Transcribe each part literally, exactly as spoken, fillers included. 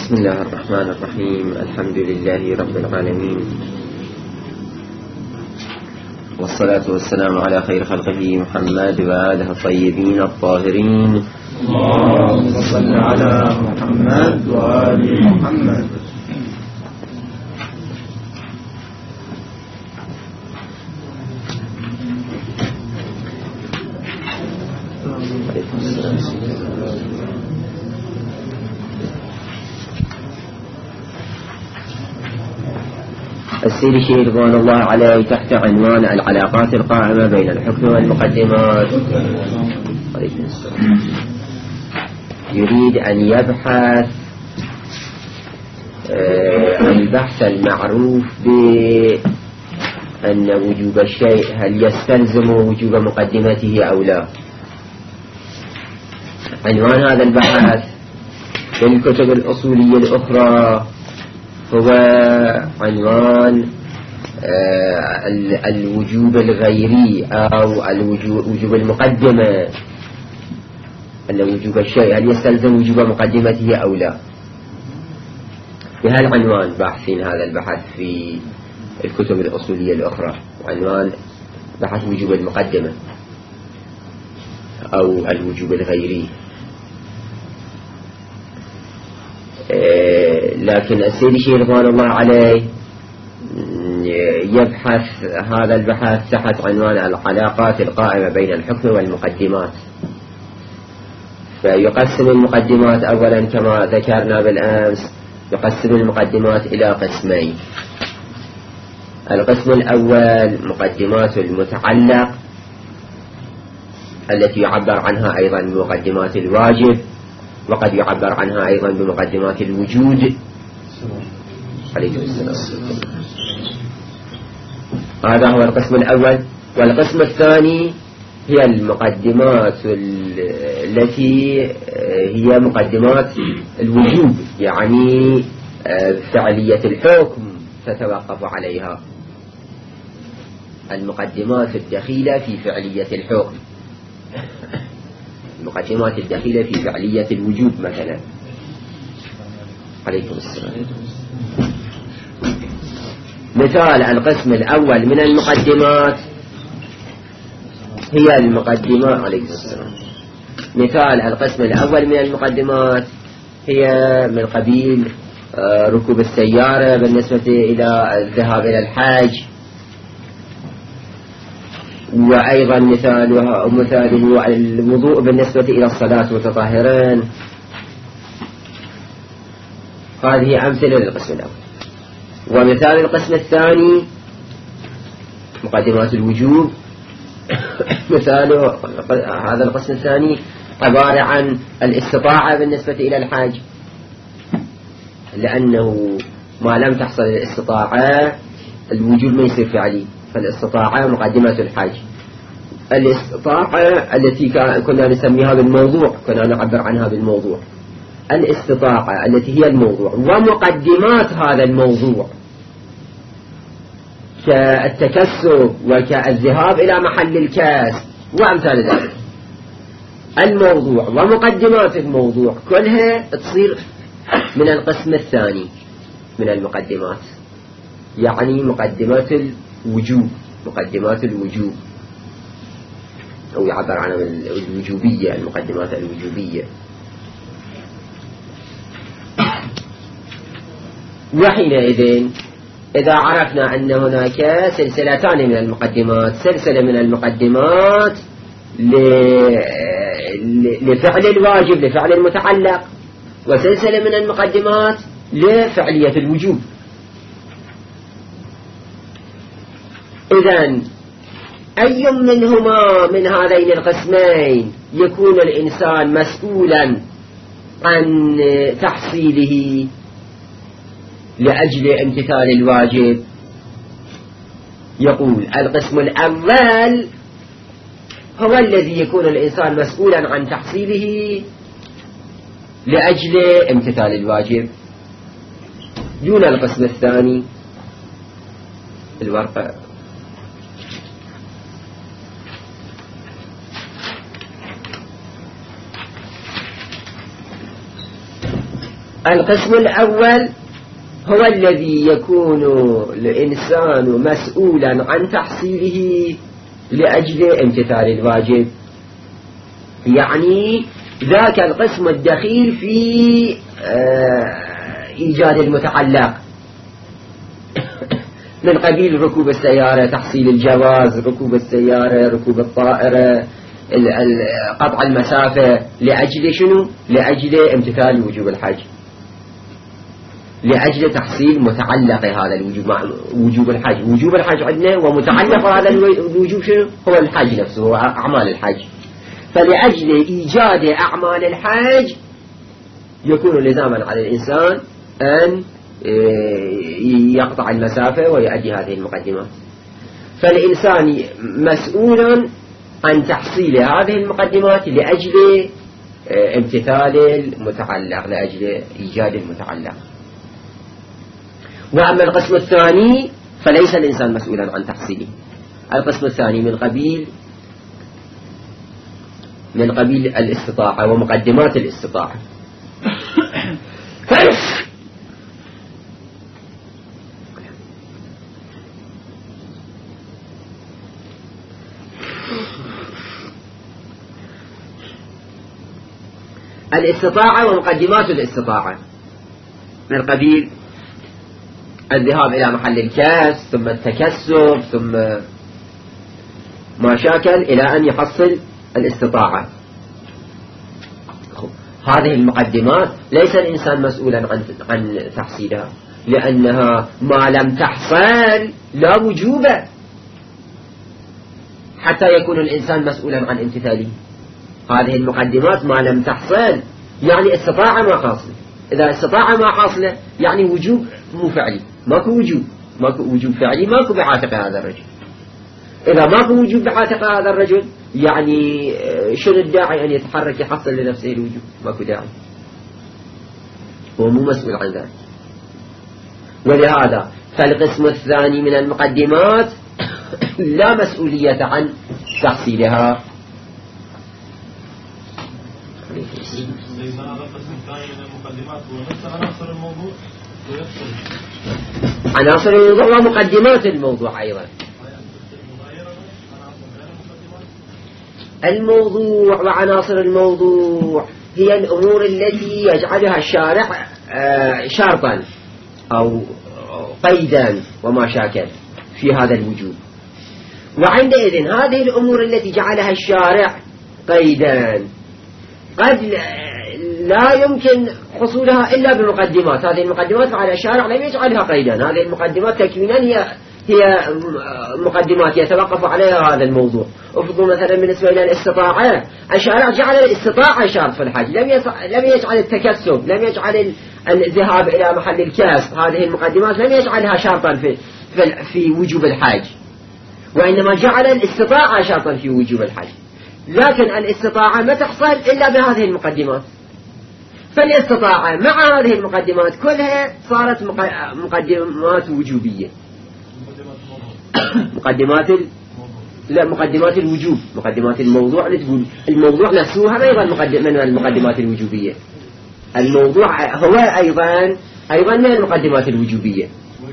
بسم الله الرحمن الرحيم. الحمد لله رب العالمين، والصلاة والسلام على خير خلقه محمد وآله الطيبين الطاهرين. اللهم صل على محمد وآل محمد. السيد الشيخ رضوان الله عليه تحت عنوان العلاقات القائمة بين الحكم والمقدمات يريد أن يبحث البحث المعروف بأن وجوب الشيء هل يستلزم وجوب مقدمته أو لا. عنوان هذا البحث في الكتب الأصولية الأخرى هو عنوان الوجوب الغيري أو الوجوب المقدمة، أن وجوب الشيء هل يستلزم وجوب مقدمته أو لا. في هذا العنوان باحثين هذا البحث في الكتب الأصولية الأخرى، عنوان بحث وجوب المقدمة أو الوجوب الغيري. لكن السيد الشيخ رضوان الله عليه يبحث هذا البحث تحت عنوان العلاقات القائمة بين الحكم والمقدمات، فيقسم المقدمات أولا كما ذكرنا بالأمس، يقسم المقدمات إلى قسمين. القسم الأول مقدمات المتعلق التي يعبر عنها أيضا بمقدمات الواجب، وقد يعبر عنها أيضا بمقدمات الوجود عليه السلام. هذا هو القسم الأول. والقسم الثاني هي المقدمات التي هي مقدمات الوجوب، يعني فعلية الحكم تتوقف عليها، المقدمات الدخيلة في فعلية الحكم، المقدمات الدخيلة في فعلية الوجوب مثلا. عليكم السلام. مثال القسم الأول من المقدمات هي المقدمات عليكم السلام. مثال القسم الأول من المقدمات هي من قبيل ركوب السيارة بالنسبة إلى الذهاب إلى الحج، وأيضا مثالها مثاله الوضوء بالنسبة إلى الصلاة وتطهرين. هذه أمثلة للقسم الأول. ومثال القسم الثاني مقدمات الوجوب، مثاله هذا القسم الثاني عبارة عن الاستطاعة بالنسبة إلى الحج، لأنه ما لم تحصل الاستطاعة الوجوب ما يصير فعلي، فالاستطاعة مقدمة الحج. الاستطاعة التي كنا نسميها بالموضوع، كنا نعبر عنها بالموضوع، الاستطاعة التي هي الموضوع ومقدمات هذا الموضوع كالتكسب وكالذهاب إلى محل الكسب وأمثال ذلك. الموضوع ومقدمات الموضوع كلها تصير من القسم الثاني من المقدمات، يعني مقدمات الوجوب، مقدمات الوجوب أو يعبر عنها الوجوبية، المقدمات الوجوبية. وحينئذ إذا عرفنا أن هناك سلسلتان من المقدمات، سلسلة من المقدمات لفعل الواجب لفعل المتعلق، وسلسلة من المقدمات لفعلية الوجوب. إذن أي منهما من هذين القسمين يكون الإنسان مسؤولا عن تحصيله لأجل امتثال الواجب؟ يقول القسم الأول هو الذي يكون الإنسان مسؤولا عن تحصيله لأجل امتثال الواجب، دون القسم الثاني. الورقة القسم الأول هو الذي يكون الإنسان مسؤولا عن تحصيله لأجل امتثال الواجب، يعني ذاك القسم الدخيل في إيجاد المتعلق من قبيل ركوب السيارة، تحصيل الجواز، ركوب السيارة، ركوب الطائرة، قطع المسافة، لأجل شنو؟ لأجل امتثال وجوب الحج، لأجل تحصيل متعلق هذا الوجوب مع وجوب الحج. وجوب الحج عندنا ومتعلق هذا الوجوب شنو؟ هو الحج نفسه، هو أعمال الحج. فلأجل إيجاد أعمال الحج يكون لزاما على الإنسان أن يقطع المسافة ويؤدي هذه المقدمات. فالإنسان مسؤول عن تحصيل هذه المقدمات لأجل امتثال المتعلق، لأجل إيجاد المتعلق. وأما القسم الثاني فليس الإنسان مسؤولا عن تحصيله. القسم الثاني من قبيل من قبيل الاستطاعة ومقدمات الاستطاعة. الاستطاعة ومقدمات الاستطاعة من قبيل الذهاب إلى محل الكاس، ثم التكسب، ثم ما شاكل إلى أن يحصل الاستطاعة. هذه المقدمات ليس الإنسان مسؤولا عن عن تحصيلها، لأنها ما لم تحصل لا وجوب حتى يكون الإنسان مسؤولا عن امتثاله. هذه المقدمات ما لم تحصل يعني استطاع ما حاصل. إذا استطاع ما حاصله يعني وجوب مو فعلي، ماكو وجوب، ماكو وجوب فعلي، ماكو بعاتق هذا الرجل. إذا ماكو وجوب بعاتق هذا الرجل يعني شنو الداعي أن يتحرك يحصل لنفسه الوجوب؟ ماكو داعي، هو مو مسؤول عن ذلك. ولهذا فالقسم الثاني من المقدمات لا مسؤولية عن تحصيلها. عناصر الموضوع ومقدمات الموضوع أيضا. الموضوع وعناصر الموضوع هي الأمور التي يجعلها الشارع شرطا أو قيدا وما شاكل في هذا الوجوب. وعندئذ هذه الأمور التي جعلها الشارع قيدا قد لا يمكن حصولها إلا بمقدمات. هذه المقدمات على الشارع لم يجعلها قيدا، هذه المقدمات تكوينا هي هي مقدمات يتوقف عليها هذا الموضوع. افرضوا مثلا بالنسبة إلى الاستطاعة، الشارع جعل الاستطاعة شرط في الحج، لم لم يجعل التكسب، لم يجعل الذهاب إلى محل الكاس، هذه المقدمات لم يجعلها شرطا في في, في وجوب الحج، وإنما جعل الاستطاعة شرطا في وجوب الحج. لكن الاستطاعة ما تحصل إلا بهذه المقدمات. فالاستطاعة مع هذه المقدمات كلها صارت مقدمات وجوبية. مقدمات ال... لا مقدمات الوجوب، مقدمات الموضوع تقول الموضوع نفسه أيضا مقدم من المقدمات الوجوبية. الموضوع هو أيضا أيضا من المقدمات الوجوبية.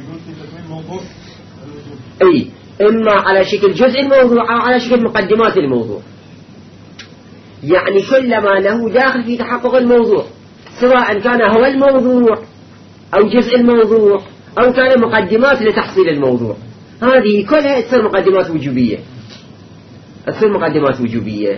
أي إما على شكل جزء الموضوع أو على شكل مقدمات الموضوع. يعني كلما له داخل في تحقق الموضوع، سواء كان هو الموضوع أو جزء الموضوع أو كان مقدمات لتحصيل الموضوع، هذه كلها تصير مقدمات وجوبية، تصير مقدمات وجوبية.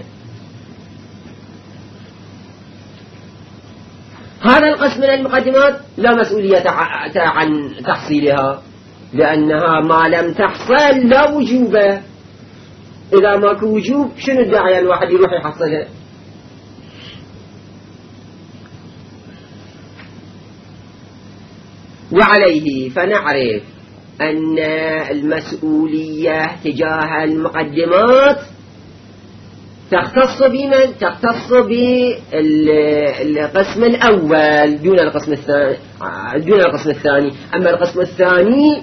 هذا القسم من المقدمات لا مسؤولية عن تحصيلها، لأنها ما لم تحصل لا وجوب. إذا ماكو وجوب شنو الداعي الواحد يروح يحصلها؟ وعليه فنعرف أن المسؤولية تجاه المقدمات تختص بمن؟ تختص بالقسم الأول دون القسم الثاني دون القسم الثاني. أما القسم الثاني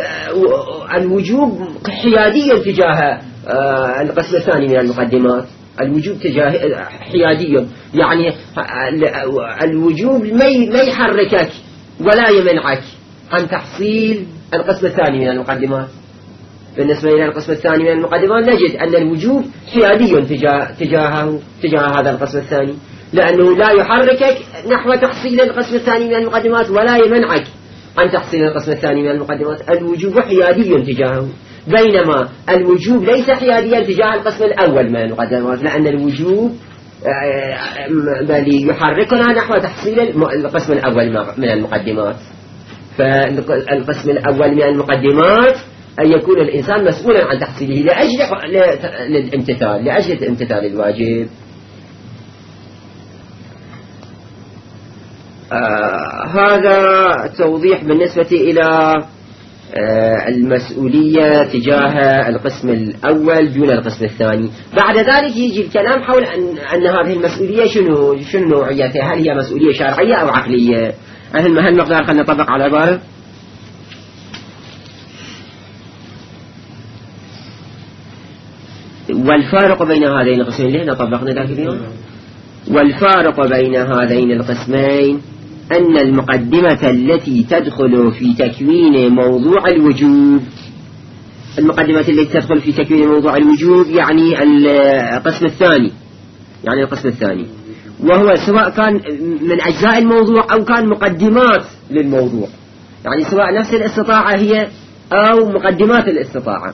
فالوجوب حياديا تجاه القسم الثاني من المقدمات، الوجوب تجاه حيادي، يعني الوجوب ما يحركك ولا يمنعك عن تحصيل القسم الثاني من المقدمات. بالنسبة إلى القسم الثاني من المقدمات نجد أن الوجوب حيادي تجاه تجاهه تجاه هذا القسم الثاني، لأنه لا يحركك نحو تحصيل القسم الثاني من المقدمات ولا يمنعك عن تحصيل القسم الثاني من المقدمات. الوجوب حيادي تجاهه، بينما الوجوب ليس حياديا تجاه القسم الأول من المقدمات، لأن الوجوب بل يحركنا نحو تحصيل القسم الأول من المقدمات. فالقسم الأول من المقدمات أن يكون الإنسان مسؤولا عن تحصيله لأجل الامتثال لأجل امتثال الواجب. آه هذا توضيح بالنسبة إلى آه المسؤولية تجاه القسم الأول دون القسم الثاني. بعد ذلك يجي الكلام حول أن, أن هذه المسؤولية شنو شنو نوعيتها، هل هي مسؤولية شرعية أو عقلية. هل هل مقدار خلينا نطبق على العبارة. والفارق بين هذين القسمين ليه طبقنا ذاك اليوم. والفارق بين هذين القسمين أن المقدمة التي تدخل في تكوين موضوع الوجوب المقدمة التي تدخل في تكوين موضوع الوجوب يعني القسم الثاني يعني القسم الثاني وهو سواء كان من أجزاء الموضوع أو كان مقدمات للموضوع، يعني سواء نفس الاستطاعة هي أو مقدمات الاستطاعة.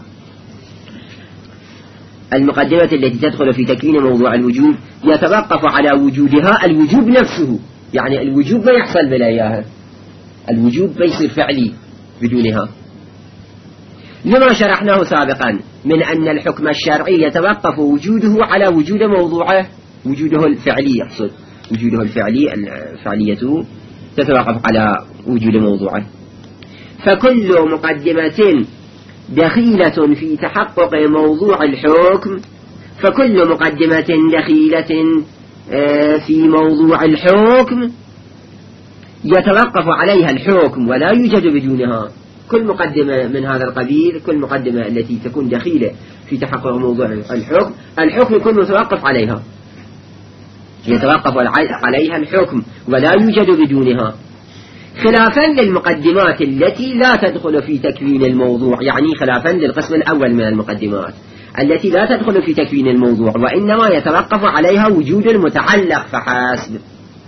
المقدمة التي تدخل في تكوين موضوع الوجوب يتوقف على وجودها الوجوب نفسه، يعني الوجوب ما يحصل بلا إياها، الوجوب ما يصير فعلي بدونها، لما شرحناه سابقا من أن الحكم الشرعي يتوقف وجوده على وجود موضوعه، وجوده الفعلي يقصد وجوده الفعلي الفعلية تتوقف على وجود موضوعه. فكل مقدمة دخيلة في تحقق موضوع الحكم فكل مقدمة دخيلة في موضوع الحكم يتوقف عليها الحكم ولا يوجد بدونها. كل مقدمة من هذا القبيل، كل مقدمة التي تكون دخيلة في تحقق موضوع الحكم الحكم يكون متوقف عليها، يتوقف عليها الحكم ولا يوجد بدونها، خلافا للمقدمات التي لا تدخل في تكوين الموضوع، يعني خلافا للقسم الأول من المقدمات التي لا تدخل في تكوين الموضوع وإنما يتوقف عليها وجود المتعلق فحسب.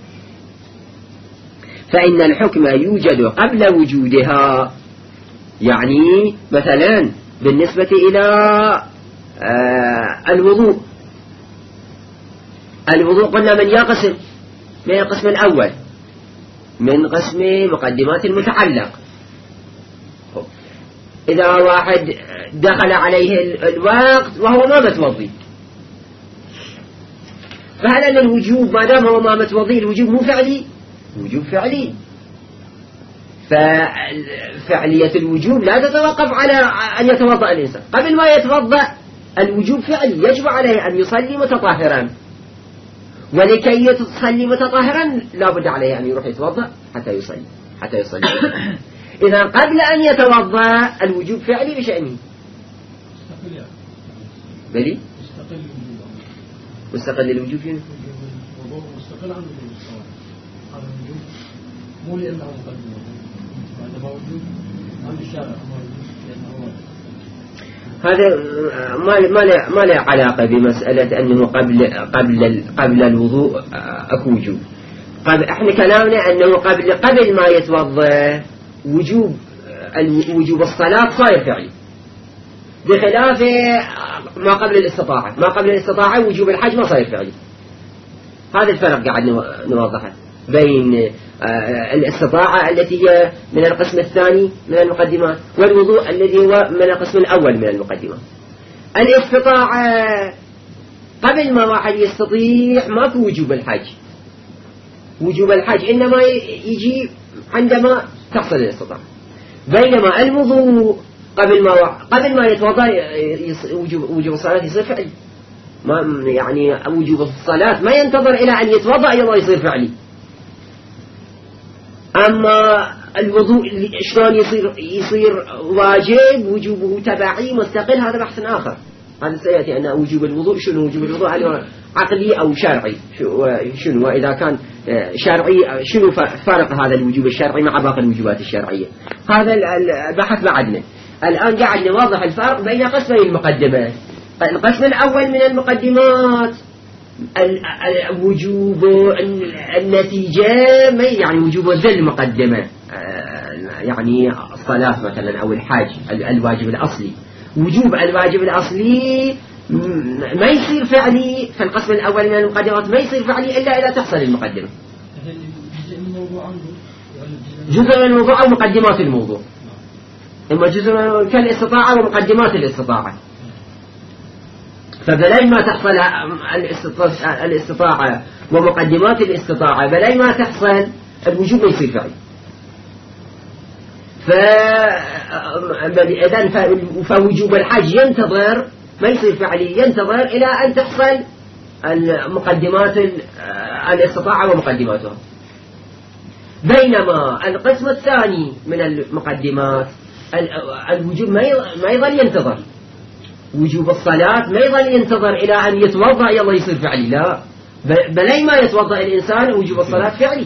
فإن الحكم يوجد قبل وجودها، يعني مثلا بالنسبة إلى آه الوضوء الوضوء قلنا من يقسم من القسم الأول من قسم مقدمات المتعلق. إذا واحد دخل عليه الوقت وهو ما متوضي فهل أن الوجوب ما دام هو ما متوضي الوجوب مو فعلي؟ وجوب فعلي. ففعلية الوجوب لا تتوقف على أن يتوضأ الإنسان، قبل ما يتوضأ الوجوب فعلي، يجب عليه أن يصلي متطهرا، ولكي يصلي متطهرا لا بد عليه أن يروح يتوضأ حتى يصلي حتى يصلي إذا قبل أن يتوضأ الوجوب فعلي بشأنه بلي مستقل الوجوب يعني مستقل عن الوجوب مو لأنه مقدم عندما وجود عند الشارع هذا ما ما له ما له علاقة بمسألة أنه قبل قبل قبل الوضوء أكو وجوب. قبل إحنا كلامنا أنه قبل قبل ما يتوضأ وجوب وجوب الصلاة صاير فعلي، بخلاف ما قبل الاستطاعة. ما قبل الاستطاعة وجوب الحج ما صاير فعلي. هذا الفرق قاعد نوضحه بين الاستطاعة التي هي من القسم الثاني من المقدمات والوضوء الذي هو من القسم الأول من المقدمات. الاستطاعة قبل ما واحد يستطيع ماكو وجوب الحج، وجوب الحج إنما يجي عندما تحصل الاستطاعة، بينما الوضوء قبل ما قبل ما يتوضأ وجوب وجوب الصلاة يصير فعلي. ما يعني وجوب الصلاة ما ينتظر إلى أن يتوضأ يلا يصير فعلي. أما الوضوء شلون يصير يصير واجب وجوبه تبعي مستقل، هذا بحث آخر هذا سيأتي أن وجوب الوضوء شنو وجوب الوضوء هل عقلي أو شرعي شنو وإذا كان شرعي شنو فرق هذا الوجوب الشرعي مع باقي الوجوبات الشرعية. هذا البحث بعدنا. الآن قاعد نوضح الفرق بين قسمي المقدمات. القسم الأول من المقدمات وجوب النتيجة ما يعني وجوب ذي المقدمة يعني الصلاة مثلا أو الحج الواجب الأصلي. وجوب الواجب الأصلي ما يصير فعلي في القسم الأول من المقدمات ما يصير فعلي إلا إذا تحصل المقدمة. جزء من الموضوع أو مقدمات الموضوع. إما جزء من كالاستطاعة ومقدمات الاستطاعة. فبلاي ما تحصل الاستطاعة ومقدمات الاستطاعة بلاي ما تحصل الوجوب يصير فعلي. فإذن فوجوب الحج ينتظر ما يصير فعلي ينتظر إلى أن تحصل المقدمات الاستطاعة ومقدماتها. بينما القسم الثاني من المقدمات الوجوب ما يظل ينتظر. وجوب الصلاة ما يظل ينتظر إلى أن يتوضأ يلا يصير فعلي لا بل ما يتوضأ الإنسان وجوب الصلاة فعلي.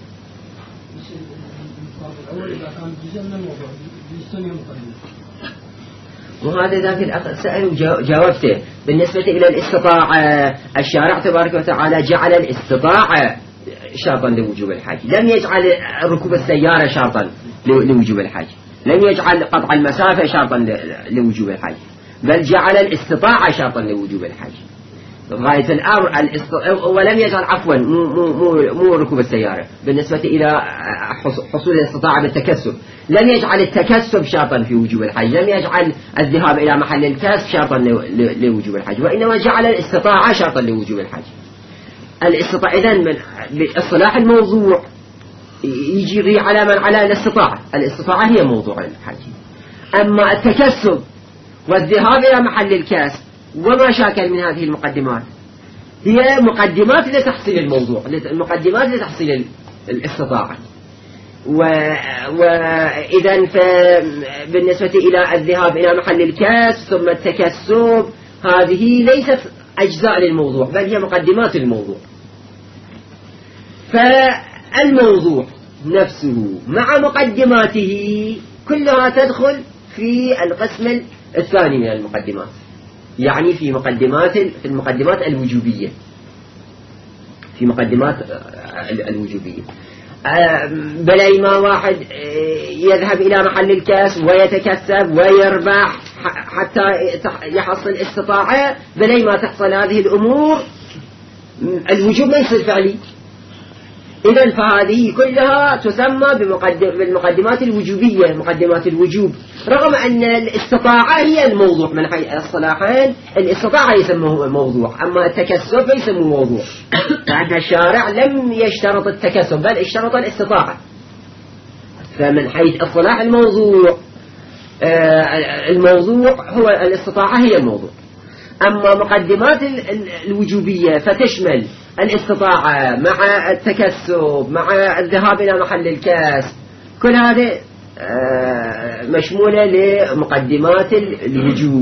وهذا ذاك الأخ سأل وجاوبته. بالنسبة إلى الاستطاعة الشارع تبارك وتعالى جعل الاستطاعة شرطا لوجوب الحج لم يجعل ركوب السيارة شرطا لوجوب الحج لم يجعل قطع المسافة شرطا لوجوب الحج بل جعل الاستطاعة شرطا لوجوب الحج غاية الأمر ولم يجعل عفوا مو, مو, مو ركوب السيارة. بالنسبة إلى حصول الاستطاعة بالتكسب لم يجعل التكسب شرطا في وجوب الحج لم يجعل الذهاب إلى محل الكسب شرطا لوجوب الحج وإنما جعل الاستطاعة شرطا لوجوب الحج. الاستطاعة إذن من اصطلاح الموضوع يجري على من على الاستطاعة. الاستطاعة هي موضوع الحج. أما التكسب والذهاب إلى محل الكسب وما شاكل من هذه المقدمات هي مقدمات لتحصيل الموضوع مقدمات لتحصيل الاستطاعة. وإذا بالنسبة إلى الذهاب إلى محل الكسب ثم التكسب هذه ليست أجزاء للموضوع بل هي مقدمات الموضوع. فالموضوع نفسه مع مقدماته كلها تدخل في القسم الثاني من المقدمات يعني في مقدمات في المقدمات الوجوبية في مقدمات الوجوبية. بلاي ما واحد يذهب إلى محل الكسب ويتكسب ويربح حتى يحصل استطاعة بلاي ما تحصل هذه الأمور الوجوب ما يصير فعلي. إذن فهذه كلها تسمى بالمقدمات الوجوبية مقدمات الوجوب رغم أن الاستطاعة هي الموضوع من حيث الصلاحين. الاستطاعة يسموه موضوع أما التكسب يسموه موضوع لأن الشارع لم يشترط التكسب بل اشترط الاستطاعة. فمن حيث الصلاح الموضوع الموضوع هو الاستطاعة هي الموضوع. أما مقدمات الوجوبية فتشمل الاستطاعة مع التكسب مع الذهاب إلى محل الكسب كل هذه مشمولة لمقدمات الوجوب.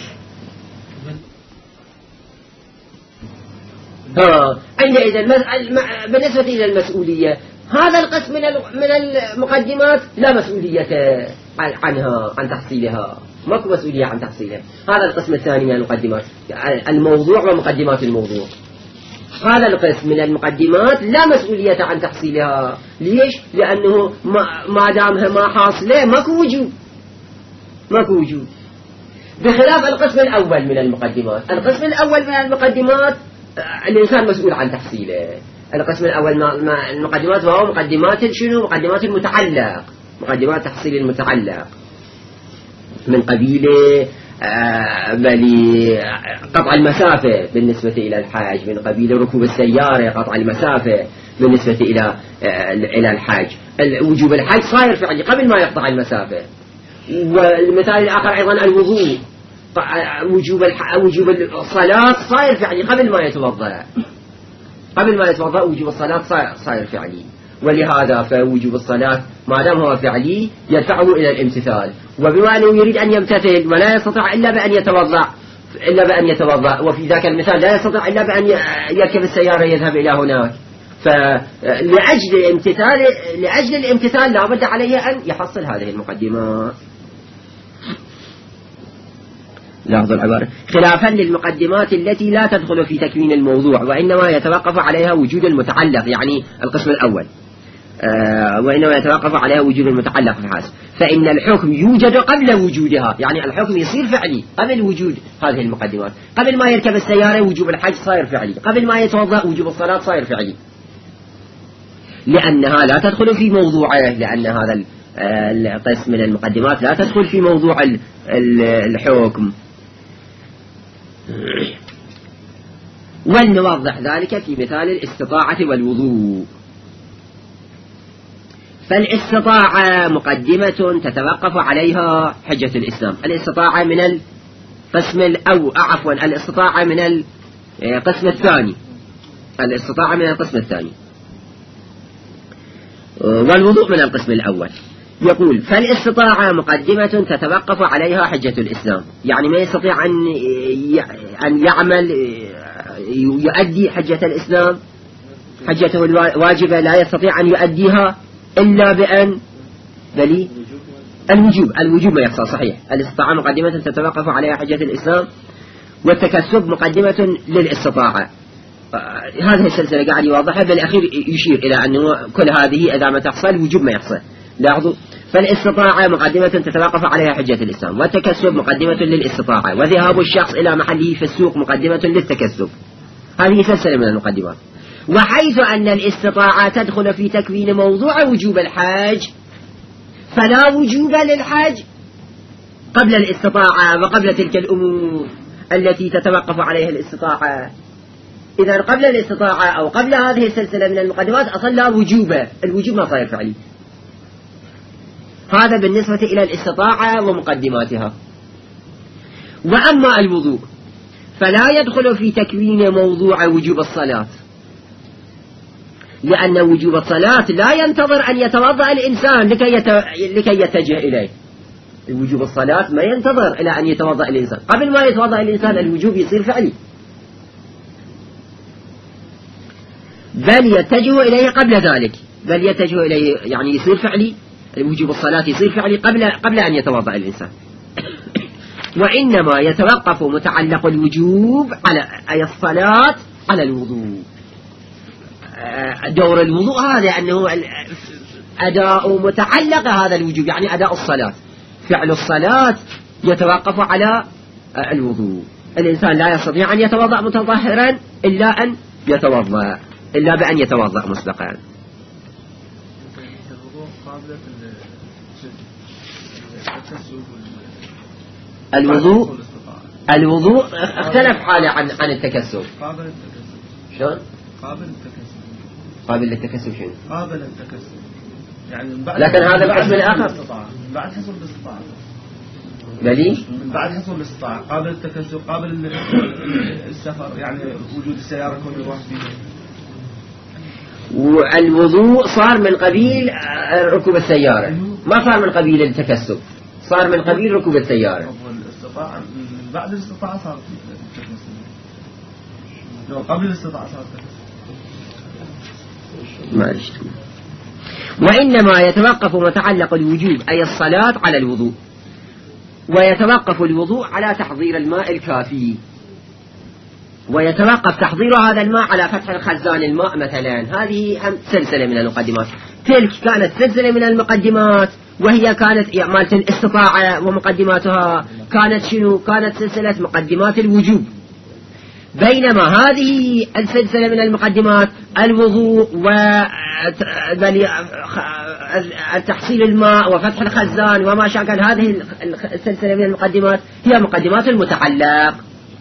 ها عندئذ بالنسبة إلى المسؤولية هذا القسم من المقدمات لا مسؤولية عنها عن تحصيلها ماكو مسؤولية عن تحصيلها. هذا القسم الثاني من المقدمات الموضوع ومقدمات الموضوع. هذا القسم من المقدمات لا مسؤولية عن تحصيلها. ليش؟ لأنه ما دامها ما حاصلة ماكو وجود ماكو وجود بخلاف القسم الأول من المقدمات. القسم الأول من المقدمات الإنسان مسؤول عن تحصيله. القسم الأول من المقدمات وهو مقدمات شنو؟ مقدمات المتعلق مقدمات تحصيل المتعلق من قبيل بل قطع المسافة بالنسبة إلى الحاج من قبيل ركوب السيارة قطع المسافة بالنسبة إلى إلى الحاج. وجوب الحاج صاير فعلي قبل ما يقطع المسافة. والمثال الآخر أيضا الوضوء وجوب وجوب الصلاة صاير فعلي قبل ما يتوضأ قبل ما يتوضأ وجوب الصلاة صاير فعلي. ولهذا فوجوب الصلاة ما دام هو فعلي يدفعه إلى الامتثال. وبما أنه يريد أن يمتثل ولا يستطيع إلا بأن يتوضأ إلا بأن يتوضأ، وفي ذاك المثال لا يستطيع إلا بأن يركب السيارة يذهب إلى هناك. فلأجل الامتثال لأجل الامتثال لا بد عليه أن يحصل هذه المقدمات. لاحظوا العبارة: خلافا للمقدمات التي لا تدخل في تكوين الموضوع وإنما يتوقف عليها وجود المتعلق، يعني القسم الأول، آه وإنما يتوقف عليها وجود المتعلق فحسب، فإن الحكم يوجد قبل وجودها، يعني الحكم يصير فعلي قبل وجود هذه المقدمات. قبل ما يركب السيارة وجوب الحج صاير فعلي، قبل ما يتوضأ وجوب الصلاة صاير فعلي، لأنها لا تدخل في موضوعه، لأن هذا القسم من المقدمات لا تدخل في موضوع الحكم. ولنوضح ذلك في مثال الاستطاعة والوضوء. فالاستطاعة مقدمة تتوقف عليها حجة الإسلام. الاستطاعة من القسم أو عفوا الاستطاعة من القسم الثاني الاستطاعة من القسم الثاني والوضوء من القسم الأول. يقول: فالاستطاعة مقدمة تتوقف عليها حجة الإسلام، يعني ما يستطيع أن أن يعمل يؤدي حجة الإسلام، حجته الواجبة لا يستطيع أن يؤديها إلا بأن بلي الوجوب الوجوب ما يحصل. صحيح، الاستطاعة مقدمة تتوقف عليها حجة الإسلام، والتكسب مقدمة للاستطاعة. هذه السلسلة قاعد يوضحها، بالأخير يشير إلى أنه كل هذه إذا ما تحصل وجوب ما يحصل. لاحظوا: فالاستطاعة مقدمة تتوقف عليها حجة الإسلام، والتكسب مقدمة للاستطاعة، وذهاب الشخص إلى محله في السوق مقدمة للتكسب. هذه سلسلة من المقدمات. وحيث أن الاستطاعة تدخل في تكوين موضوع وجوب الحج، فلا وجوب للحج قبل الاستطاعة وقبل تلك الأمور التي تتوقف عليها الاستطاعة. إذا قبل الاستطاعة أو قبل هذه السلسلة من المقدمات أصلا لا وجوب، الوجوب ما صاير فعلي. هذا بالنسبة إلى الاستطاعة ومقدماتها. وأما الوضوء فلا يدخل في تكوين موضوع وجوب الصلاة، لأن وجوب الصلاة لا ينتظر أن يتوضأ الإنسان لكي, يت... لكي يتجه إليه. وجوب الصلاة ما ينتظر إلى أن يتوضأ الإنسان، قبل ما يتوضأ الإنسان الوجوب يصير فعلي، بل يتجه إليه قبل ذلك، بل يتجه إليه يعني يصير فعلي، وجوب الصلاة يصير فعلي قبل قبل أن يتوضأ الإنسان. وإنما يتوقف متعلق الوجوب على أي الصلاة على الوضوء. دور الوضوء هذا أنه أداء متعلق هذا الوجوب، يعني أداء الصلاة، فعل الصلاة يتوقف على الوضوء. الإنسان لا يستطيع أن يتوضأ متطهرا إلا أن يتوضأ إلا بأن يتوضأ مسبقا. الوضوء الوضوء اختلف حاله عن عن التكسب. قابل التكسب شلون؟ قابل التكسب قابل للتكسب شنو؟ قابل التكسب يعني بعد، لكن هذا القسم الآخر بعد حصول الاستطاعة، بلي بعد حصول الاستطاعة قابل التكسب، قابل السفر، يعني وجود السيارة كون يروح فيها. والوضوء صار من قبيل ركوب السيارة، ما صار من قبيل التكسب، صار من قبيل ركوب السيارة. الاستطاعة بعد الاستطاعة صار التكسب، لو قبل الاستطاعة صار التكسب. معلش. وإنما يتوقف متعلق الوجوب أي الصلاة على الوضوء، ويتوقف الوضوء على تحضير الماء الكافي، ويتوقف تحضير هذا الماء على فتح الخزان الماء مثلا. هذه سلسلة من المقدمات. تلك كانت سلسلة من المقدمات، وهي كانت مالت الاستطاعة ومقدماتها كانت شنو؟ كانت سلسلة مقدمات الوجوب. بينما هذه السلسلة من المقدمات الوضوء وتحصيل الماء وفتح الخزان وما شاكل، هذه السلسلة من المقدمات هي مقدمات المتعلق.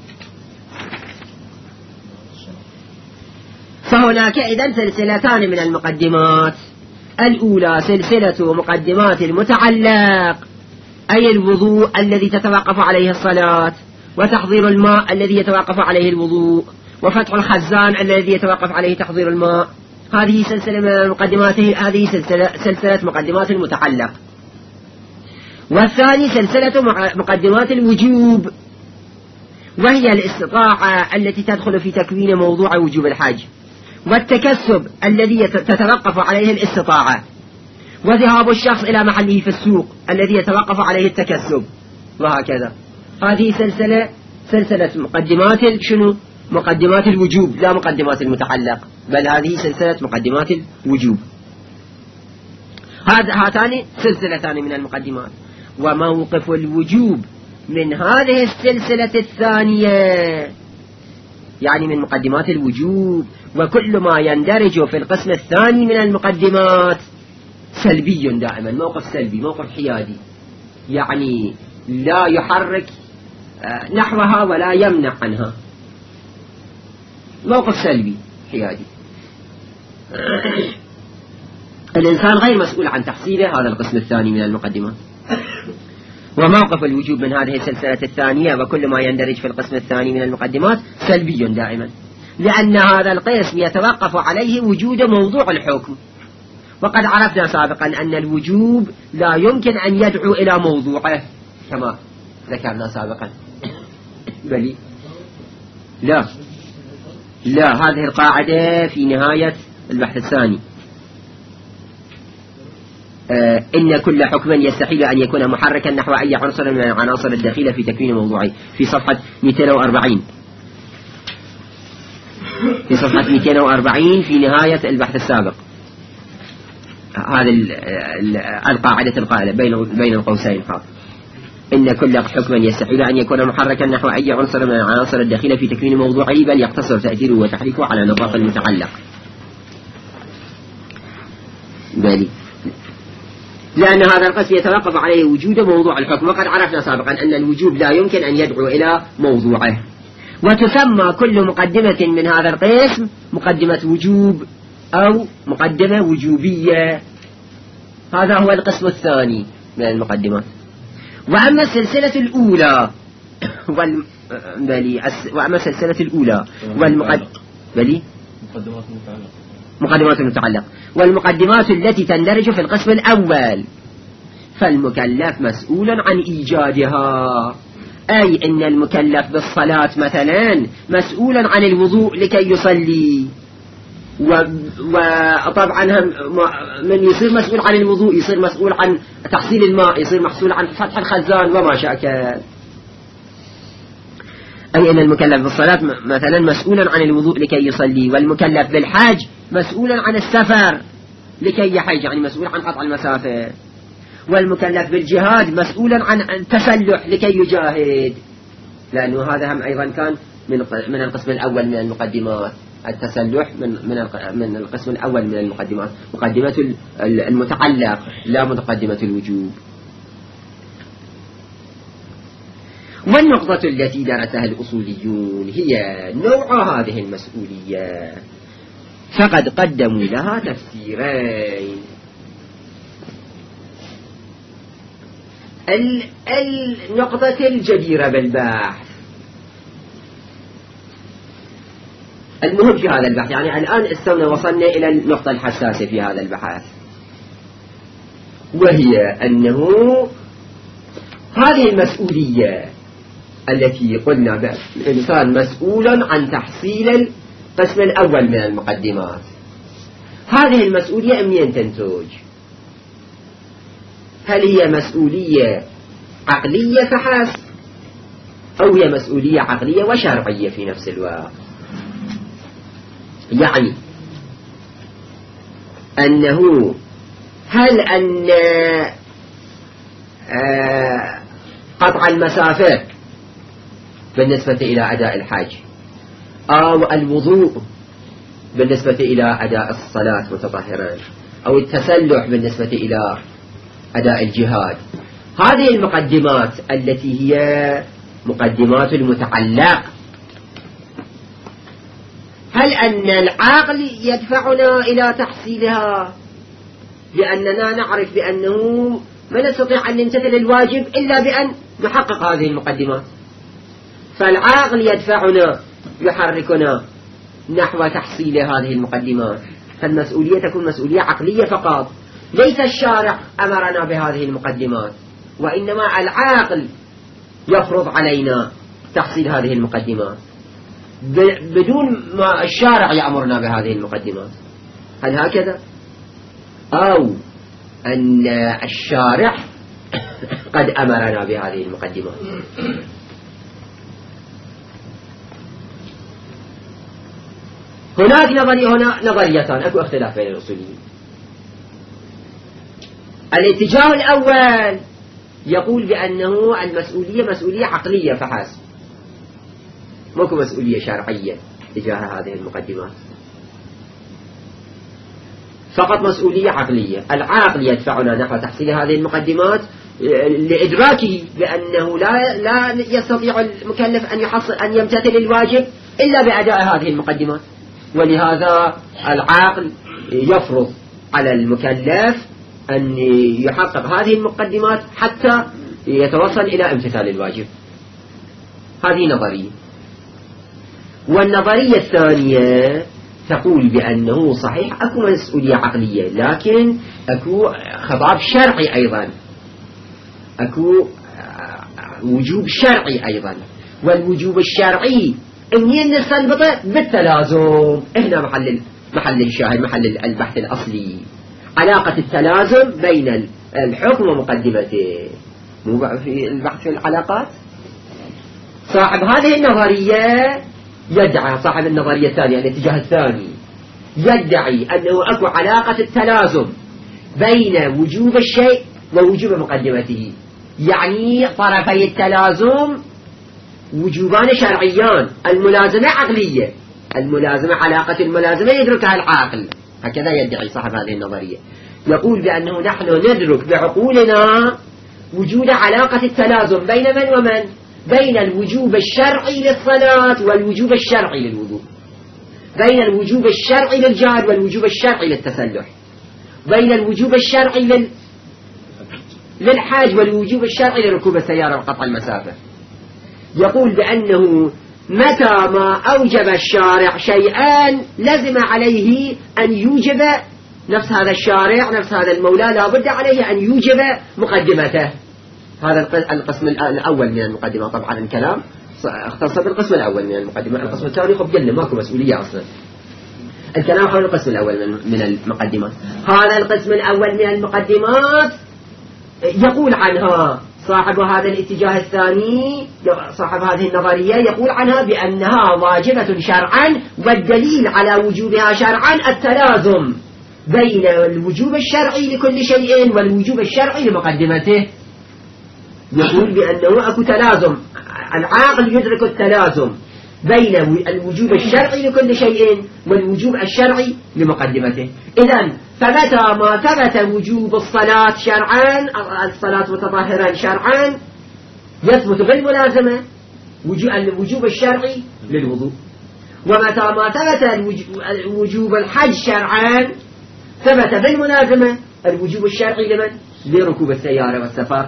فهناك إذن سلسلتان من المقدمات. الأولى سلسلة مقدمات المتعلق أي الوضوء الذي تتوقف عليه الصلاة، وتحضير الماء الذي يتوقف عليه الوضوء، وفتح الخزان الذي يتوقف عليه تحضير الماء. هذه سلسلة من المقدمات، هذه سلسلة, سلسلة مقدمات المتعلق. والثاني سلسلة مقدمات الوجوب، وهي الاستطاعة التي تدخل في تكوين موضوع وجوب الحج، والتكسب الذي تتوقف عليه الاستطاعة، وذهاب الشخص إلى محله في السوق الذي يتوقف عليه التكسب، وهكذا. هذه سلسلة سلسلة مقدمات شنو؟ مقدمات الوجوب، لا مقدمات المتعلق، بل هذه سلسلة مقدمات الوجوب. هذا هاتان سلسلتان من المقدمات. وموقف الوجوب من هذه السلسلة الثانية، يعني من مقدمات الوجوب وكل ما يندرج في القسم الثاني من المقدمات، سلبي دائما، موقف سلبي، موقف حيادي، يعني لا يحرك نحوها ولا يمنع عنها، موقف سلبي حيادي. الإنسان غير مسؤول عن تحصيله، هذا القسم الثاني من المقدمات. وموقف الوجوب من هذه السلسلة الثانية وكل ما يندرج في القسم الثاني من المقدمات سلبي دائما، لأن هذا القسم يتوقف عليه وجود موضوع الحكم. وقد عرفنا سابقا أن الوجوب لا يمكن أن يدعو إلى موضوعه كما ذكرنا سابقا. بلي لا لا هذه القاعدة في نهاية البحث الثاني. آه إن كل حكم يستحيل أن يكون محركا نحو أي عنصر من العناصر الدخيلة في تكوين موضوعه، في صفحة مئتين وأربعين، في صفحة مئتين وأربعين في نهاية البحث السابق. هذه القاعدة القائلة بين بين القوسين خاف إن كل حكم يستحيل أن يكون محركا نحو أي عنصر من العناصر الدخيلة في تكوين موضوعه، بل يقتصر تأثيره وتحريكه على نطاق المتعلق. بلي لأن هذا القسم يتوقف عليه وجود موضوع الحكم. وقد عرفنا سابقا أن الوجوب لا يمكن أن يدعو إلى موضوعه. وتسمى كل مقدمة من هذا القسم مقدمة وجوب أو مقدمة وجوبية. هذا هو القسم الثاني من المقدمات. وأما السلسلة الأولى وال... بلي وأما السلسلة الأولى والمقد بلي مقدمات المتعلق مقدمات المتعلق والمقدمات التي تندرج في القسم الأول، فالمكلف مسؤول عن إيجادها. أي إن المكلف بالصلاة مثلا مسؤول عن الوضوء لكي يصلي، وطبعا من يصير مسؤول عن الوضوء يصير مسؤول عن تحصيل الماء، يصير مسؤول عن فتح الخزان وما شاكل. أي أن المكلف بالصلاة مثلا مسؤول عن الوضوء لكي يصلي، والمكلف بالحج مسؤول عن السفر لكي يحج، يعني مسؤول عن قطع المسافة، والمكلف بالجهاد مسؤول عن التسلح لكي يجاهد، لأنه هذا هم أيضا كان من من القسم الأول من المقدمات. التسلح من من من القسم الأول من المقدمات، مقدمة المتعلق لا مقدمة الوجوب. والنقطة التي درسها الأصوليون هي نوع هذه المسؤولية، فقد قدموا لها تفسيرين. النقطة الجديرة بالبحث، المهم في هذا البحث، يعني الآن استونا وصلنا إلى النقطة الحساسة في هذا البحث، وهي أنه هذه المسؤولية التي قلنا بها الإنسان مسؤول عن تحصيل القسم الأول من المقدمات، هذه المسؤولية منين تنتج؟ هل هي مسؤولية عقلية فحسب، أو هي مسؤولية عقلية وشرعية في نفس الوقت؟ يعني أنه هل أن قطع المسافة بالنسبة إلى أداء الحج، أو الوضوء بالنسبة إلى أداء الصلاة متطهرا، أو التسلح بالنسبة إلى أداء الجهاد، هذه المقدمات التي هي مقدمات المتعلق، هل أن العقل يدفعنا إلى تحصيلها؟ لأننا نعرف بأنه ما نستطيع أن نمتثل الواجب إلا بأن نحقق هذه المقدمات، فالعقل يدفعنا يحركنا نحو تحصيل هذه المقدمات، فالمسؤولية تكون مسؤولية عقلية فقط، ليس الشارع أمرنا بهذه المقدمات، وإنما العقل يفرض علينا تحصيل هذه المقدمات بدون ما الشارع يأمرنا بهذه المقدمات. هل هكذا؟ أو أن الشارع قد أمرنا بهذه المقدمات؟ هناك نظرية هنا نظريتان، أكو اختلاف بين الأصوليين. الاتجاه الأول يقول بأنه المسؤولية مسؤولية عقلية فحسب، ماكو مسؤولية شرعية تجاه هذه المقدمات، فقط مسؤولية عقلية. العقل يدفعنا نحو تحصيل هذه المقدمات لإدراكه بأنه لا لا يستطيع المكلف أن يحصل أن يمتثل الواجب إلا بأداء هذه المقدمات، ولهذا العقل يفرض على المكلف أن يحقق هذه المقدمات حتى يتوصل إلى امتثال الواجب. هذه نظرية. والنظرية الثانية تقول بأنه صحيح أكو مسؤولية عقلية، لكن أكو خطاب شرعي أيضا، أكو وجوب شرعي أيضا، والوجوب الشرعي منين نستنبطه؟ بالتلازم. هنا محل محل الشاهد، محل البحث الأصلي، علاقة التلازم بين الحكم ومقدمته، مو في البحث في العلاقات. صاحب هذه النظرية يدعي، صاحب النظرية الثانية الاتجاه الثاني يدعي أنه أكو علاقة التلازم بين وجوب الشيء ووجوب مقدمته، يعني طرفي التلازم وجوبان شرعيان، الملازمة عقلية، الملازمة علاقة الملازمة يدركها العاقل، هكذا يدعي صاحب هذه النظرية. يقول بأنه نحن ندرك بعقولنا وجود علاقة التلازم بين من ومن؟ بين الوجوب الشرعي للصلاة والوجوب الشرعي للوضوء، بين الوجوب الشرعي للجهاد والوجوب الشرعي للتسلح، بين الوجوب الشرعي لل... للحاج والوجوب الشرعي لركوب السيارة وقطع المسافة. يقول بأنه متى ما أوجب الشارع شيئان لزم عليه أن يوجب نفس هذا الشارع، نفس هذا المولى، لا بد عليه أن يوجب مقدمته. هذا القسم الأول من المقدمة. طبعا الكلام اختص بالقسم الأول من المقدمة، القسم الثاني خب قلنا ماكو مسؤولية أصلا. الكلام حول القسم الأول من المقدمات. هذا القسم الأول من المقدمات يقول عنها صاحب هذا الاتجاه الثاني، صاحب هذه النظرية، يقول عنها بأنها واجبة شرعا، والدليل على وجوبها شرعا التلازم بين الوجوب الشرعي لكل شيء والوجوب الشرعي لمقدمته. يقول بأنه أكو تلازم، العاقل يدرك التلازم بين الوجوب الشرعي لكل شيء والوجوب الشرعي لمقدمته. إذن فمتى ما ثبت وجوب الصلاة شرعا، الصلاة متطهرا شرعا، يثبت بالملازمة الوجوب الشرعي للوضوء. ومتى ما ثبت وجوب الحج شرعا ثبت بالملازمة الوجوب الشرعي لمن؟ لركوب السيارة والسفر.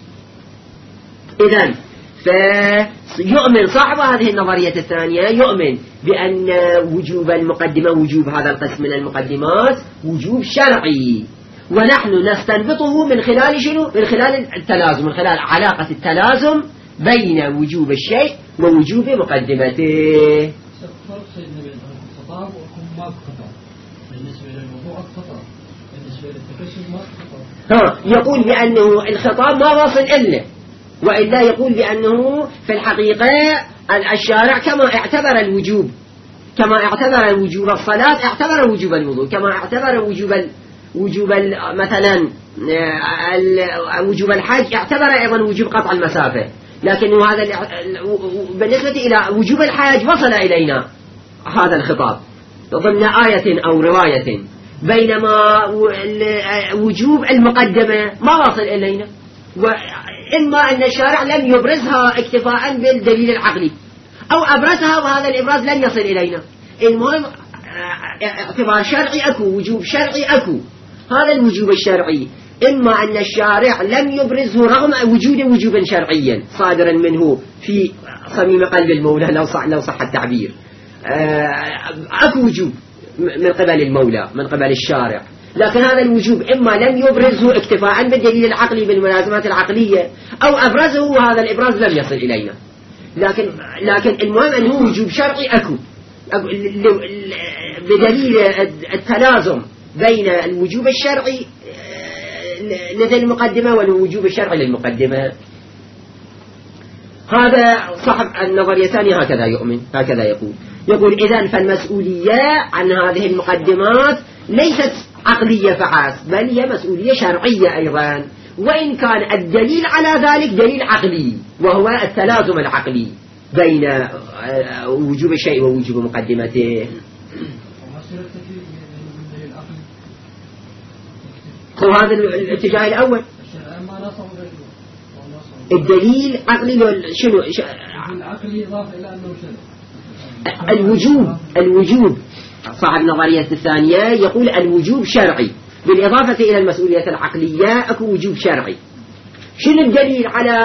إذن فيؤمن صاحب هذه النظرية الثانية يؤمن بأن وجوب المقدمة، وجوب هذا القسم من المقدمات وجوب شرعي، ونحن نستنبطه من خلال شنو؟ من خلال التلازم، من خلال علاقة التلازم بين وجوب الشيء ووجوب مقدمته. فرق سيدنا بين الخطاب وكم ما خطاب، بالنسبة للوضوء خطاب، بالنسبة للتكسر ما خطاب. ها يقول بأنه الخطاب ما واصل إلا، وإلا يقول بأنه في الحقيقة الشارع كما اعتبر الوجوب، كما اعتبر وجوب الصلاة اعتبر وجوب الوضوء، كما اعتبر وجوب وجوب مثلا وجوب الحج اعتبر أيضا وجوب قطع المسافة. لكن هذا بالنسبة إلى وجوب الحج وصل إلينا هذا الخطاب ضمن آية أو رواية، بينما وجوب المقدمة ما واصل إلينا، وإما أن الشارع لم يبرزها اكتفاء بالدليل العقلي، أو أبرزها وهذا الإبراز لم يصل إلينا. المهم اعتبار شرعي أكو، وجوب شرعي أكو. هذا الوجوب الشرعي إما أن الشارع لم يبرزه رغم وجود وجوبا شرعيا صادرا منه في صميم قلب المولى لو صح, لو صح التعبير، أكو وجوب من قبل المولى من قبل الشارع، لكن هذا الوجوب إما لم يبرزه اكتفاء بالدليل العقلي بالملازمات العقلية، أو أبرزه وهذا الإبراز لم يصل إلينا. لكن لكن المهم أنه وجوب شرعي أكو بدليل التلازم بين الوجوب الشرعي لدى المقدمة والوجوب الشرعي للمقدمة. هذا صاحب النظرية الثانية هكذا يؤمن، هكذا يقول يقول إذن فالمسؤولية عن هذه المقدمات ليست عقلية فحسب، بل هي مسؤولية شرعية أيضا، وإن كان الدليل على ذلك دليل عقلي وهو التلازم العقلي بين وجوب الشيء ووجوب مقدمته. هو هذا الاتجاه الأول، الدليل عقلي. شنو العقلي إضافة إلى أنه شرع. الوجوب الوجوب صاحب النظرية الثانية يقول الوجوب شرعي بالإضافة إلى المسؤولية العقلية أكو وجوب شرعي. شنو الدليل على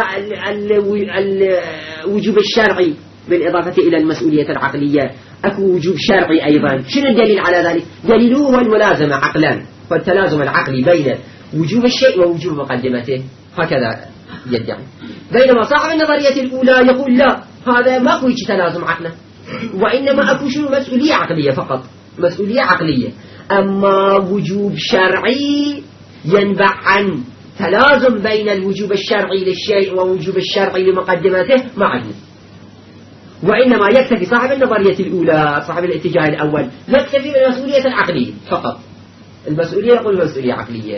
الوجوب الشرعي بالإضافة إلى المسؤولية العقلية أكو وجوب شرعي أيضا؟ شنو الدليل على ذلك؟ دليله هو الملازمة عقلا، والتلازم العقلي بين وجوب الشيء ووجوب مقدمته، هكذا يدعي. بينما صاحب النظرية الأولى يقول لا، هذا ما أكو تلازم عقلا، وإنما أكو شنو مسؤولية عقلية فقط، مسؤولية عقلية. أما وجوب شرعي ينبع عن تلازم بين الوجوب الشرعي للشيء ووجوب الشرعي لمقدمته ما عنده، وإنما يكتفي صاحب النظرية الأولى صاحب الاتجاه الأول يكتفي بالمسؤولية العقلية فقط. المسؤولية يقول مسؤولية عقلية.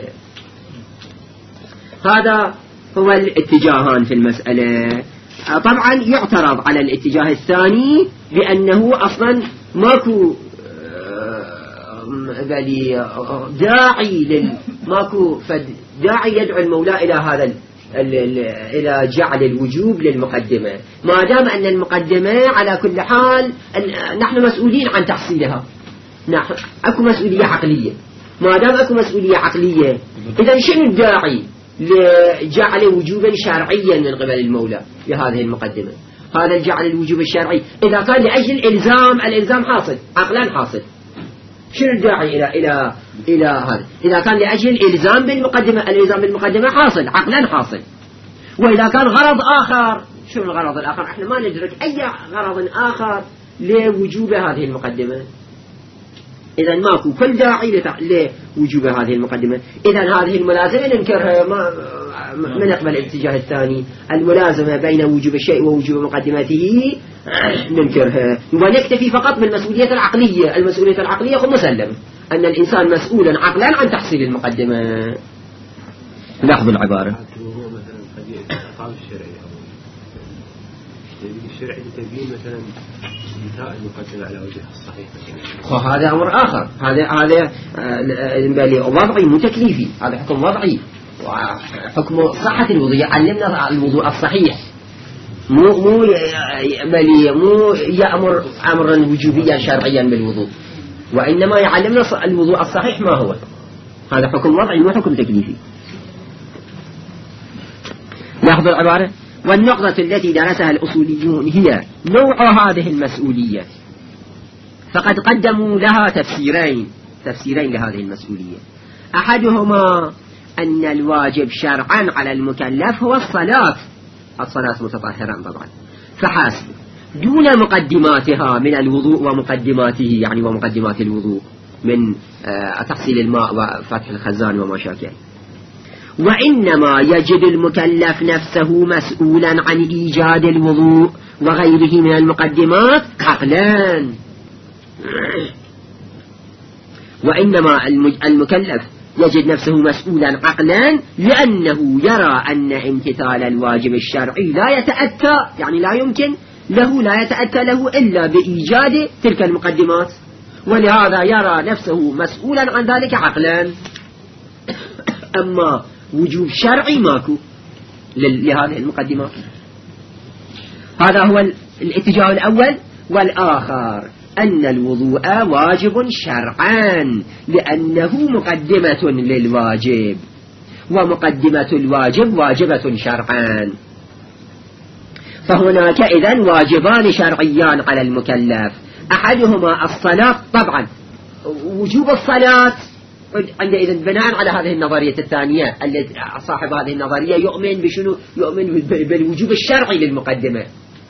هذا هو الاتجاهان في المسألة. طبعا يعترض على الاتجاه الثاني بأنه أصلا ماكو داعي لل ماكو داعي يدعو المولى إلى هذا إلى جعل الوجوب للمقدمة، ما دام أن المقدمة على كل حال نحن مسؤولين عن تحصيلها، نحن أكو مسؤولية عقلية. ما دام أكو مسؤولية عقلية إذا شنو الداعي لجعل وجوبا شرعيا من قبل المولى لهذه المقدمة؟ هذا الجعل الوجوب الشرعي إذا كان لأجل الإلزام، الإلزام حاصل عقلا حاصل، شنو الداعي إلى إلى إلى هذا؟ إذا كان لأجل الإلزام بالمقدمة، الإلزام بالمقدمة حاصل عقلا حاصل. وإذا كان غرض آخر، شنو الغرض الآخر؟ احنا ما ندرك أي غرض آخر لوجوب هذه المقدمة. إذا ماكو كل داعي لوجوب هذه المقدمة. إذا هذه الملازمة ننكرها، ما ما نقبل الاتجاه الثاني، الملازمة بين وجوب الشيء ووجوب مقدمته ننكرها، ونكتفي فقط بالمسؤولية العقلية. المسؤولية العقلية هو مسلم أن الإنسان مسؤولا عقلا عن تحصيل المقدمة. لاحظوا العبارة. الشرعي لتبيين مثلا انتهاء المقدمة على وجهها الصحيح مثلا. وهذا أمر آخر، هذا هذا وضعي مو تكليفي، هذا حكم وضعي وحكم صحة الوضوء. يعلمنا الوضوء الصحيح، مو مو بل مو يأمر أمرا وجوبيا شرعيا بالوضوء، وإنما يعلمنا الوضوء الصحيح ما هو. هذا حكم وضعي مو حكم تكليفي. لاحظوا العبارة. والنقطة التي درسها الأصوليون هي نوع هذه المسؤولية، فقد قدموا لها تفسيرين تفسيرين لهذه المسؤولية. أحدهما أن الواجب شرعا على المكلف هو الصلاة، الصلاة متطهرا طبعا فحسب، دون مقدماتها من الوضوء ومقدماته، يعني ومقدمات الوضوء من تحصيل الماء وفتح الخزان وما شاكل. وإنما يجد المكلف نفسه مسؤولا عن إيجاد الوضوء وغيره من المقدمات عقلا. وإنما المكلف يجد نفسه مسؤولا عقلا لأنه يرى أن امتثال الواجب الشرعي لا يتأتى، يعني لا يمكن له لا يتأتى له إلا بإيجاد تلك المقدمات، ولهذا يرى نفسه مسؤولا عن ذلك عقلا. أما وجوب شرعي ماكو لهذه المقدمات. هذا هو الاتجاه الأول. والآخر أن الوضوء واجب شرعا لأنه مقدمة للواجب، ومقدمة الواجب واجبة شرعا. فهناك إذن واجبان شرعيان على المكلف، أحدهما الصلاة طبعا، وجوب الصلاة عندئذ بناء على هذه النظرية الثانية. صاحب هذه النظرية يؤمن بشنو؟ يؤمن بالوجوب الشرعي للمقدمة،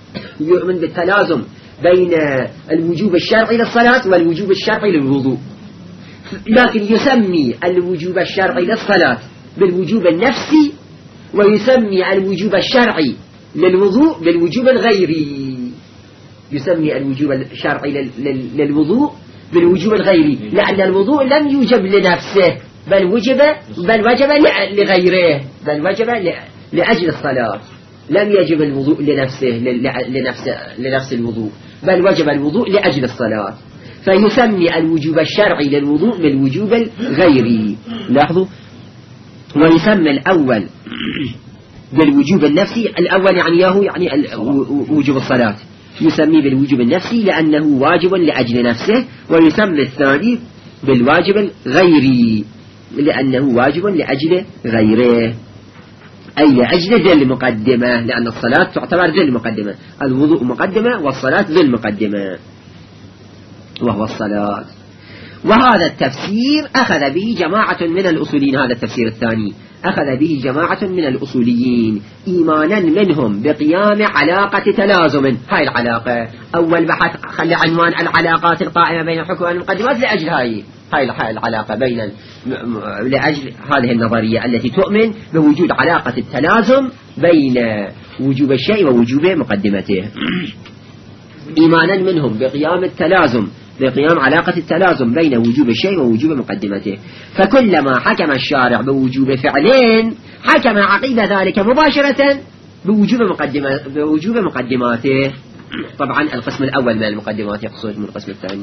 يؤمن بالتلازم بين الوجوب الشرعي للصلاة والوجوب الشرعي للوضوء، لكن يسمي الوجوب الشرعي للصلاة بالوجوب النفسي، ويسمي الوجوب الشرعي للوضوء بالوجوب الغيري. يسمي الوجوب الشرعي للوضوء بالوجوب الغيري، لأن الوضوء لم يوجب لنفسه بل وجب بل وجب لغيره، بل وجب لأجل الصلاة. لم يجب الوضوء لنفسه لنفس لنفس الوضوء، بل وجب الوضوء لأجل الصلاة. فيسمي الوجوب الشرعي للوضوء بالوجوب الغيري. لاحظوا، ويسمى الأول بالوجوب النفسي. الأول يعني ياهو يعني وجوب الصلاة، يسميه بالوجوب النفسي لأنه واجب لأجل نفسه، ويسمى الثاني بالواجب الغيري لأنه واجب لأجل غيره، أي لأجل ذي المقدمة، لأن الصلاة تعتبر ذي المقدمة، الوضوء مقدمة والصلاة ذي المقدمة وهو الصلاة. وهذا التفسير أخذ به جماعة من الأصوليين، هذا التفسير الثاني أخذ به جماعة من الأصوليين إيمانا منهم بقيام علاقة تلازم. هاي العلاقة أول بحث خلي عنوان العلاقات القائمة بين الحكم والمقدمات لأجل هاي هاي العلاقة بين لأجل هذه النظرية التي تؤمن بوجود علاقة التلازم بين وجوب الشيء ووجوب مقدمته. إيمانا منهم بقيام التلازم بقيام علاقة التلازم بين وجوب الشيء ووجوب مقدمته، فكلما حكم الشارع بوجوب فعلين حكم عقيب ذلك مباشرة بوجوب مقدمة بوجوب مقدماته. طبعا القسم الأول من المقدمات يقصد من القسم الثاني.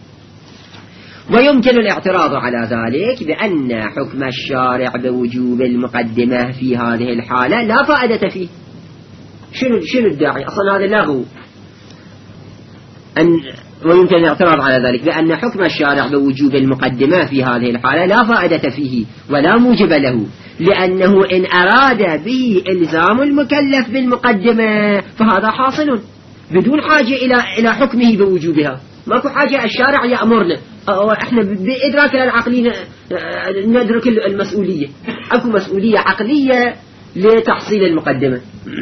ويمكن الاعتراض على ذلك بأن حكم الشارع بوجوب المقدمة في هذه الحالة لا فائدة فيه. شنو شنو الداعي أصلا؟ هذا لغو. أن ويمكن الاعتراض على ذلك بأن حكم الشارع بوجوب المقدمة في هذه الحالة لا فائدة فيه ولا موجب له، لأنه إن أراد به إلزام المكلف بالمقدمة فهذا حاصل بدون حاجة إلى إلى حكمه بوجوبها. ماكو حاجة الشارع يأمرنا، احنا بإدراكنا العقلي ندرك المسؤولية. اكو مسؤولية عقلية لتحصيل المقدمة،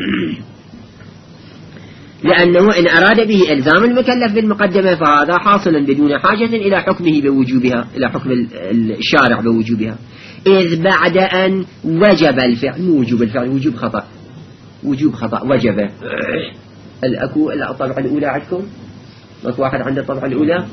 لأنه إن أراد به إلزام المكلف بالمقدمة فهذا حاصل بدون حاجة إلى حكمه بوجوبها، إلى حكم الشارع بوجوبها، إذ بعد أن وجب الفعل. وجوب الفعل وجوب خطأ، وجوب خطأ وجب. الأكو الطبعة الأولى عندكم؟ ماكو واحد عنده الطبعة الأولى؟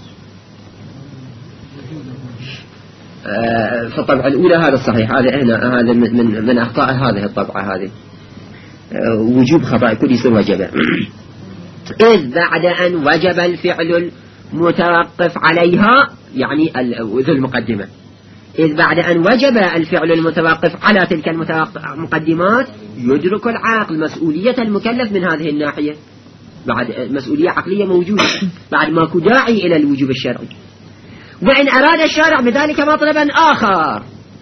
آه في الطبعة الأولى هذا الصحيح، هذا هنا هذا من من أخطاء هذه الطبعة هذه. آه وجوب خطأ كل يصير وجب. إذ بعد أن وجب الفعل المتوقف عليها، يعني ذو المقدمة، إذ بعد أن وجب الفعل المتوقف على تلك المقدمات يدرك العاقل مسؤولية المكلف من هذه الناحية، بعد مسؤولية عقلية موجودة، بعد ماكو داعي إلى الوجوب الشرعي. وإن أراد الشارع بذلك مطلبا آخر،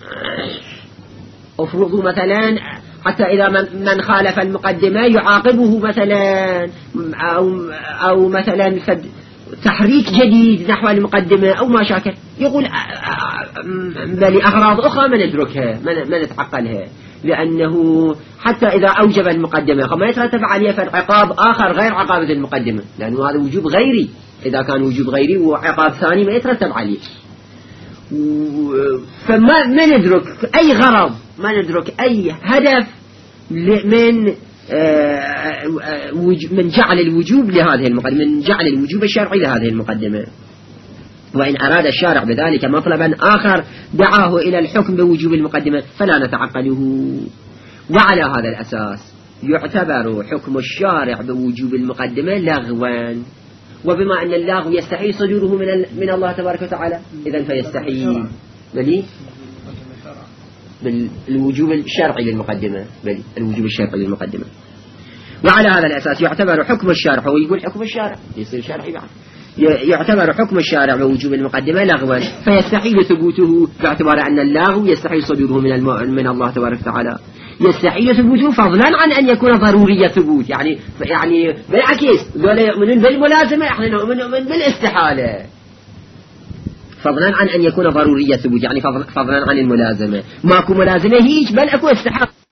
أفرضوا مثلا حتى إذا من خالف المقدمة يعاقبه مثلا، أو, أو مثلا تحريك جديد نحو المقدمة أو ما شاكل، يقول بل أغراض أخرى ما ندركها ما نتعقلها، لأنه حتى إذا أوجب المقدمة فما يترتب عليه فالعقاب آخر غير عقاب ذي المقدمة، لأنه هذا وجوب غيري. إذا كان وجوب غيري وعقاب ثاني ما يترتب عليه، فما ما ندرك أي غرض، ما ندرك أي هدف من من جعل الوجوب لهذه المقدمة، من جعل الوجوب الشرعي لهذه المقدمة. وإن أراد الشارع بذلك مطلبا آخر دعاه إلى الحكم بوجوب المقدمة فلا نتعقله. وعلى هذا الأساس يعتبر حكم الشارع بوجوب المقدمة لغوا، وبما أن اللغو يستحيل صدوره من من الله تبارك وتعالى، إذن فيستحيل بلي بالوجوب الشرعي للمقدمة، بلي الوجوب الشرعي للمقدمة. وعلى هذا الأساس يعتبر حكم الشارع، هو يقول حكم الشارع يصير شرعي بعد، يعتبر حكم الشارع بوجوب المقدمة لغوا، فيستحيل ثبوته باعتبار أن اللغو يستحيل صدوره من من الله تبارك وتعالى، يستحيل ثبوته فضلا عن أن يكون ضروري ثبوت. يعني يعني بالعكس دول يؤمنون بالملازمة، احنا نؤمن بالاستحالة، فضلا عن أن يكون ضروري ثبوت، يعني فضلا عن الملازمة. ماكو ملازمة هيج بل أكو استحالة.